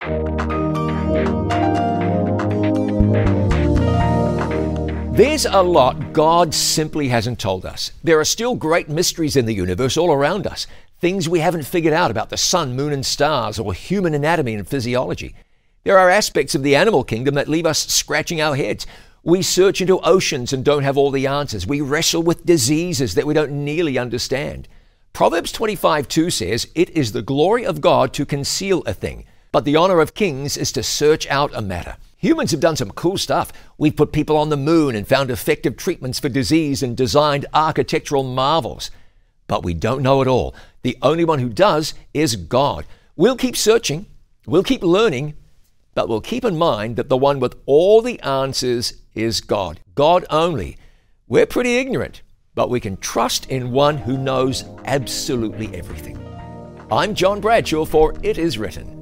There's a lot God simply hasn't told us. There are still great mysteries in the universe all around us, things we haven't figured out about the sun, moon, and stars, or human anatomy and physiology. There are aspects of the animal kingdom that leave us scratching our heads. We search into oceans and don't have all the answers. We wrestle with diseases that we don't nearly understand. Proverbs 25:2 says, "It is the glory of God to conceal a thing, but the honor of kings is to search out a matter." Humans have done some cool stuff. We've put people on the moon and found effective treatments for disease and designed architectural marvels. But we don't know it all. The only one who does is God. We'll keep searching, we'll keep learning, but we'll keep in mind that the one with all the answers is God. God only. We're pretty ignorant, but we can trust in one who knows absolutely everything. I'm John Bradshaw for It Is Written.